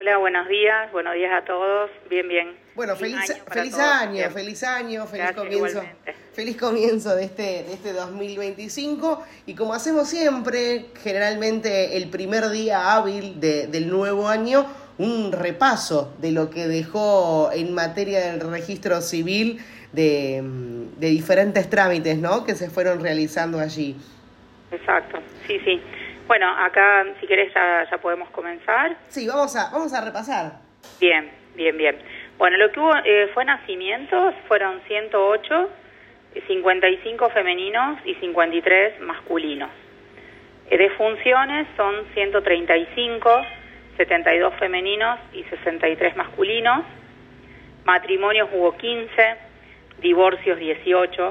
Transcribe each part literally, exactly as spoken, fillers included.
Hola, buenos días, buenos días a todos, bien, bien. Bueno, feliz, feliz año, feliz todos, año, bien. feliz año, feliz Gracias, comienzo. igualmente. Feliz comienzo de este, de este dos mil veinticinco. Y como hacemos siempre, generalmente el primer día hábil de, del nuevo año, un repaso de lo que dejó en materia del registro civil de, de diferentes trámites, ¿no?, que se fueron realizando allí. Exacto, sí, sí. Bueno, acá, si querés, ya, ya podemos comenzar. Sí, vamos a, vamos a repasar. Bien, bien, bien. Bueno, lo que hubo eh, fue nacimientos, fueron ciento ocho, cincuenta y cinco femeninos y cincuenta y tres masculinos. Eh, defunciones son ciento treinta y cinco, setenta y dos femeninos y sesenta y tres masculinos. Matrimonios hubo quince, divorcios dieciocho,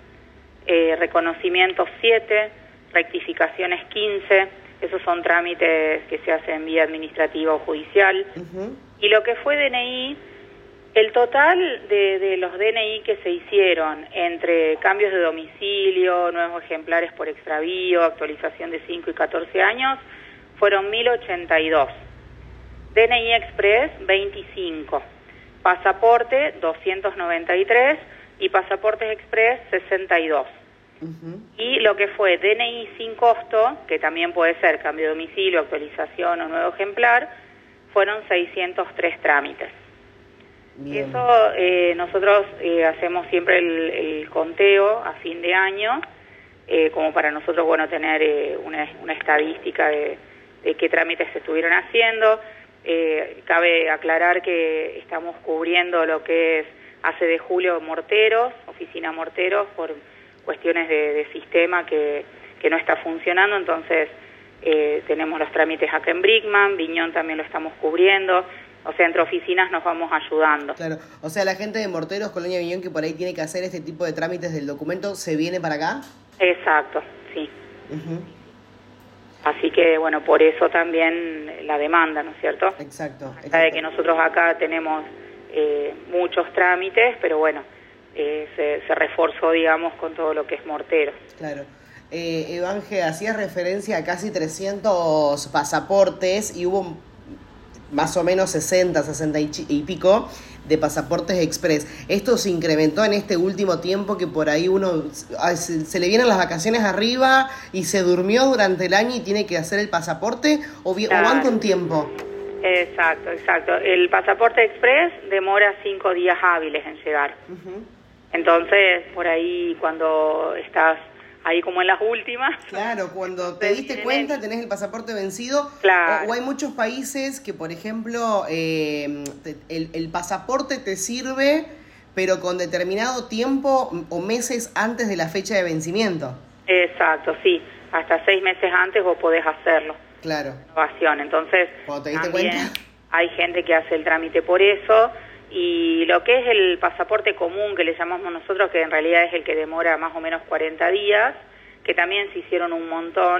eh, reconocimientos siete, rectificaciones quince, esos son trámites que se hacen vía administrativa o judicial. Uh-huh. Y lo que fue D N I, el total de, de los D N I que se hicieron entre cambios de domicilio, nuevos ejemplares por extravío, actualización de cinco y catorce años, fueron mil ochenta y dos. D N I Express, veinticinco. Pasaporte, doscientos noventa y tres. Y pasaportes Express, sesenta y dos. Uh-huh. Y lo que fue D N I sin costo, que también puede ser cambio de domicilio, actualización o nuevo ejemplar, fueron seiscientos tres trámites. Bien. Eso eh, nosotros eh, hacemos siempre el, el conteo a fin de año, eh, como para nosotros, bueno, tener eh, una, una estadística de, de qué trámites se estuvieron haciendo. Eh, cabe aclarar que estamos cubriendo lo que es hace de julio Morteros, oficina Morteros, por cuestiones de, de sistema que, que no está funcionando, entonces eh, tenemos los trámites acá en Brickman, Viñón también lo estamos cubriendo, o sea, entre oficinas nos vamos ayudando. Claro, o sea, la gente de Morteros, Colonia Viñón, que por ahí tiene que hacer este tipo de trámites del documento, ¿se viene para acá? Exacto, sí. Uh-huh. Así que, bueno, por eso también la demanda, ¿no es cierto? Exacto. exacto. Sabe que nosotros acá tenemos eh, muchos trámites, pero bueno, eh, se, se reforzó, digamos, con todo lo que es Morteros. Claro. Eh, Evanje, hacías referencia a casi trescientos pasaportes y hubo más o menos sesenta, sesenta y, y pico de pasaportes express. ¿Esto se incrementó en este último tiempo que por ahí uno se, se le vienen las vacaciones arriba y se durmió durante el año y tiene que hacer el pasaporte o, claro. o van con tiempo? Exacto, exacto. El pasaporte express demora cinco días hábiles en llegar. Uh-huh. Entonces, por ahí cuando estás ahí como en las últimas. Claro, cuando te diste cuenta tenés el pasaporte vencido. Claro. O, o hay muchos países que, por ejemplo, eh, te, el, el pasaporte te sirve, pero con determinado tiempo o meses antes de la fecha de vencimiento. Exacto, sí. Hasta seis meses antes vos podés hacerlo. Claro. Renovación. Entonces, cuando te diste también cuenta, hay gente que hace el trámite por eso. Y lo que es el pasaporte común, que le llamamos nosotros, que en realidad es el que demora más o menos cuarenta días, que también se hicieron un montón,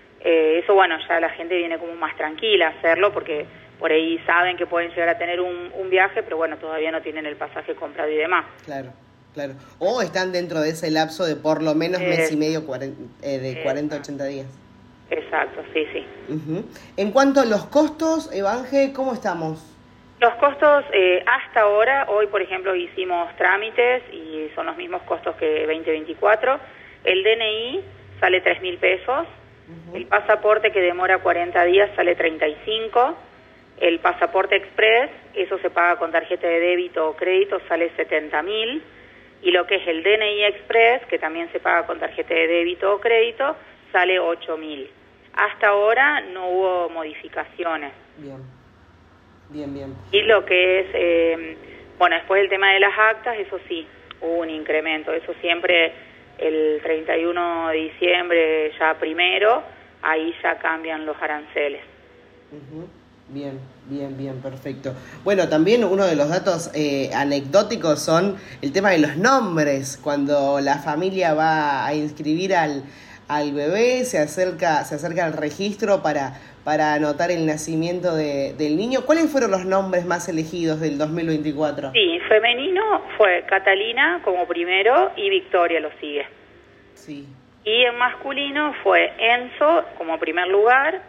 eh, eso bueno, ya la gente viene como más tranquila a hacerlo, porque por ahí saben que pueden llegar a tener un, un viaje, pero bueno, todavía no tienen el pasaje comprado y demás. Claro, claro. O están dentro de ese lapso de por lo menos eh, mes y medio, cuarenta, eh, de cuarenta a ochenta días. Exacto, sí, sí. Uh-huh. En cuanto a los costos, Evanje, ¿cómo estamos? Los costos, eh, hasta ahora, hoy por ejemplo hicimos trámites y son los mismos costos que veinte veinticuatro. El D N I sale tres mil pesos, uh-huh. El pasaporte que demora cuarenta días sale treinta y cinco, el pasaporte express, eso se paga con tarjeta de débito o crédito, sale setenta mil, y lo que es el D N I express, que también se paga con tarjeta de débito o crédito, sale ocho mil. Hasta ahora no hubo modificaciones. Bien. Bien, bien. Y lo que es, eh, bueno, después el tema de las actas, eso sí, hubo un incremento. Eso siempre el treinta y uno de diciembre, ya primero, ahí ya cambian los aranceles. Uh-huh. Bien, bien, bien, perfecto. Bueno, también uno de los datos eh, anecdóticos son el tema de los nombres. Cuando la familia va a inscribir al, al bebé, se acerca, se acerca al registro para... para anotar el nacimiento de, del niño. ¿Cuáles fueron los nombres más elegidos del dos mil veinticuatro? Sí, femenino fue Catalina como primero y Victoria lo sigue. Sí. Y en masculino fue Enzo como primer lugar,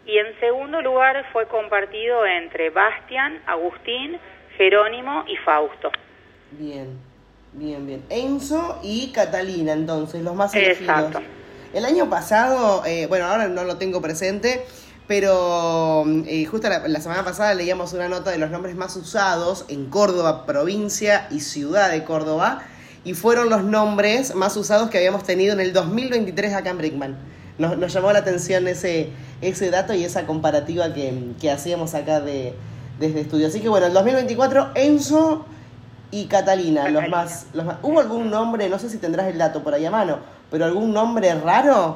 Y en segundo lugar fue compartido entre Bastian, Agustín, Jerónimo y Fausto. Bien, bien, bien. Enzo y Catalina, entonces, los más elegidos. Exacto. El año pasado, eh, bueno, ahora no lo tengo presente, pero eh, justo la, la semana pasada leíamos una nota de los nombres más usados en Córdoba, provincia y ciudad de Córdoba, y fueron los nombres más usados que habíamos tenido en el dos mil veintitrés acá en Brickman. Nos, nos llamó la atención ese, ese dato y esa comparativa que, que hacíamos acá de, desde estudio. Así que bueno, el dos mil veinticuatro, Enzo y Catalina, Catalina. Los, más, los más... ¿Hubo algún nombre, no sé si tendrás el dato por ahí a mano, pero algún nombre raro?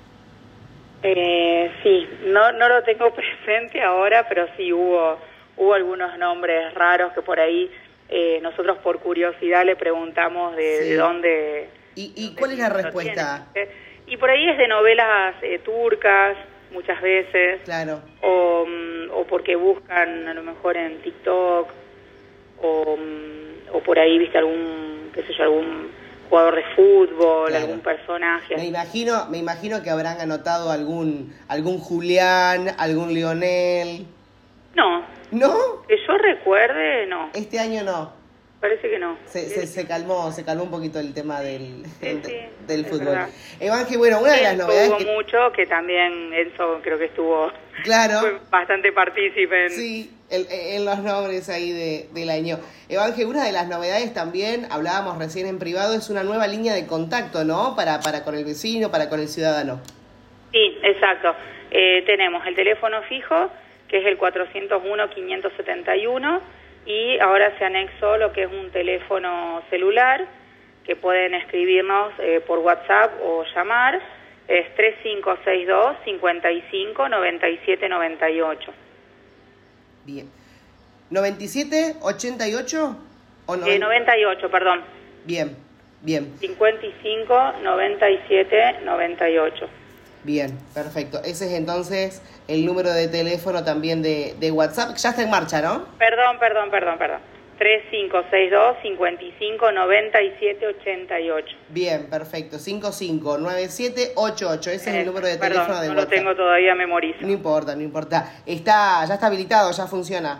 Eh, sí, no, no lo tengo presente ahora, pero sí hubo, hubo algunos nombres raros que por ahí eh, nosotros por curiosidad le preguntamos de, Sí. de dónde... ¿Y, y dónde cuál es la lo respuesta? tienen. Y por ahí es de novelas eh, turcas, muchas veces, Claro. o, mm, o porque buscan a lo mejor en TikTok, o, mm, o por ahí viste algún, qué sé yo, algún jugador de fútbol, Claro. algún personaje. Me imagino, me imagino que habrán anotado algún, algún Julián, algún Lionel. No, ¿No? que yo recuerde, no, Este año no. parece que no. Se, se, se calmó, se calmó un poquito el tema del, Sí, sí, del es fútbol. verdad. Evangel, bueno, una de las Enzo novedades hubo que... mucho, que también Enzo creo que estuvo Claro. fue bastante partícipe en... Sí, en, en los nombres ahí de, del año. Evangel, una de las novedades también, hablábamos recién en privado, es una nueva línea de contacto, ¿no? Para, para con el vecino, para con el ciudadano. Sí, exacto. Eh, tenemos el teléfono fijo, que es el cuatrocientos uno, quinientos setenta y uno, y ahora se anexó lo que es un teléfono celular, que pueden escribirnos eh, por WhatsApp o llamar, es tres cinco seis dos, cinco cinco, nueve siete nueve ocho. Bien. ¿noventa y siete, ochenta y ocho? ¿O no? Eh, noventa y ocho, perdón. Bien, bien, cincuenta y cinco, noventa y siete, noventa y ocho. bien, perfecto. Ese es entonces el número de teléfono también de, de WhatsApp. Ya está en marcha, ¿no? Perdón, perdón, perdón, perdón. tres cinco seis dos, cinco cinco, nueve siete ocho ocho. Bien, perfecto. cinco cinco nueve siete ocho ocho. Ese es el número de Perdón, teléfono de no WhatsApp. lo tengo todavía memorizado. No importa, no importa. Está, ya está habilitado, ya funciona.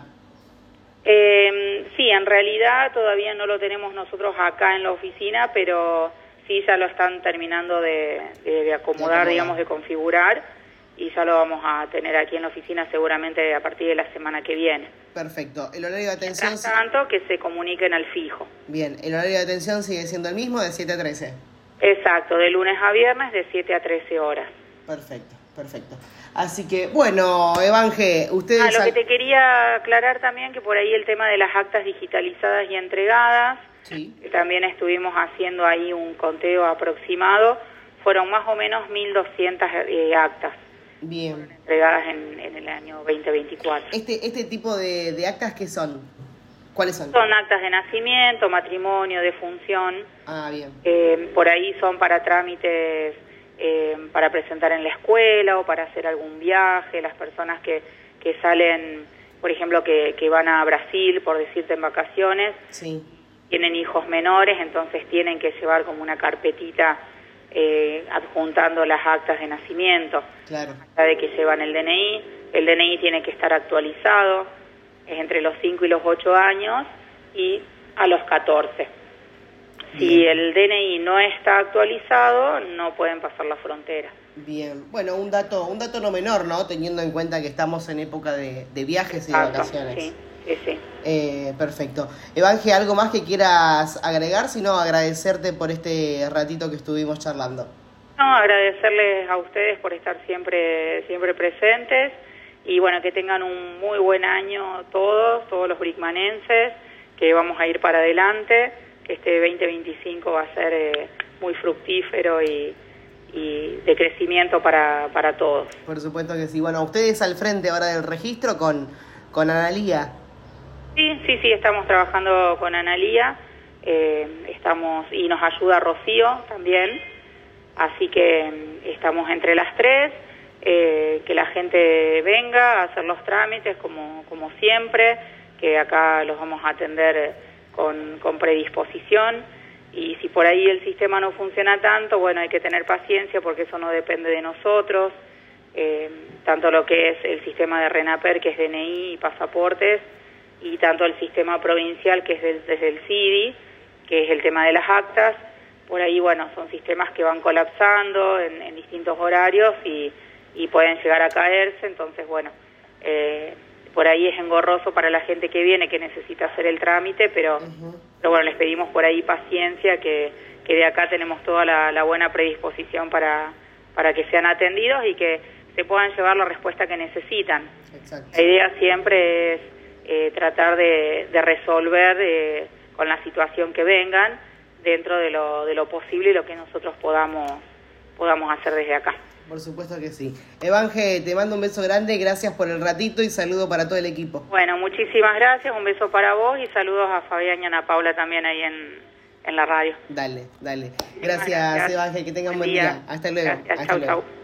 Eh, sí, en realidad todavía no lo tenemos nosotros acá en la oficina, pero sí ya lo están terminando de, de, de acomodar, De acomodar. digamos, de configurar, y ya lo vamos a tener aquí en la oficina seguramente a partir de la semana que viene. Perfecto. El horario de atención... Mientras tanto, que se comuniquen al fijo. Bien, el horario de atención sigue siendo el mismo, de siete a trece. Exacto, de lunes a viernes de siete a trece horas. Perfecto, perfecto. Así que, bueno, Evangel, ustedes... Ah, lo que al- te quería aclarar también, que por ahí el tema de las actas digitalizadas y entregadas, Sí, que también estuvimos haciendo ahí un conteo aproximado, fueron más o menos mil doscientas eh, actas bien. entregadas en, en el año veinte veinticuatro. Este, este tipo de, de actas, ¿qué son? ¿Cuáles son? Son actas de nacimiento, matrimonio, defunción, Ah, bien. eh, por ahí son para trámites eh, para presentar en la escuela o para hacer algún viaje, las personas que, que salen, por ejemplo, que, que van a Brasil, por decirte, en vacaciones, Sí, tienen hijos menores, entonces tienen que llevar como una carpetita eh, adjuntando las actas de nacimiento, claro. la de que llevan el D N I, el D N I tiene que estar actualizado, es entre los cinco y los ocho años y a los catorce. Si Bien. el D N I no está actualizado, no pueden pasar la frontera. Bien. Bueno, un dato, un dato no menor, ¿no? Teniendo en cuenta que estamos en época de, de viajes y de Exacto, vacaciones. sí, sí, sí. Eh, perfecto. Evangel, ¿algo más que quieras agregar? Si no, agradecerte por este ratito que estuvimos charlando. No, agradecerles a ustedes por estar siempre, siempre presentes y bueno, que tengan un muy buen año todos, todos los brickmanenses, que vamos a ir para adelante, que este veinte veinticinco va a ser eh, muy fructífero y, y de crecimiento para, para todos. Por supuesto que sí. Bueno, ustedes al frente ahora del registro con, con Analía. Sí, sí, sí, estamos trabajando con Analía, eh, estamos y nos ayuda Rocío también, así que mm, estamos entre las tres, eh, que la gente venga a hacer los trámites como, como siempre, que acá los vamos a atender con, con predisposición, y si por ahí el sistema no funciona tanto, bueno, hay que tener paciencia porque eso no depende de nosotros, eh, tanto lo que es el sistema de RENAPER, que es D N I y pasaportes, y tanto el sistema provincial, que es del, desde el C I D I, que es el tema de las actas. Por ahí, bueno, son sistemas que van colapsando en, en distintos horarios y, y pueden llegar a caerse, entonces, bueno, eh, por ahí es engorroso para la gente que viene, que necesita hacer el trámite, pero, uh-huh. pero bueno, les pedimos por ahí paciencia, que, que de acá tenemos toda la, la buena predisposición para, para que sean atendidos y que se puedan llevar la respuesta que necesitan. Exacto. La idea siempre es eh, tratar de, de resolver eh, con la situación que vengan, dentro de lo, de lo posible y lo que nosotros podamos, podamos hacer desde acá. Por supuesto que sí. Evanje, te mando un beso grande, gracias por el ratito y saludo para todo el equipo. Bueno, muchísimas gracias, un beso para vos y saludos a Fabián y a Ana Paula también ahí en, en la radio. Dale, dale. Gracias, gracias. Evanje, que tengan buen, buen día. día. Hasta luego. Gracias, Hasta chau, luego. chau.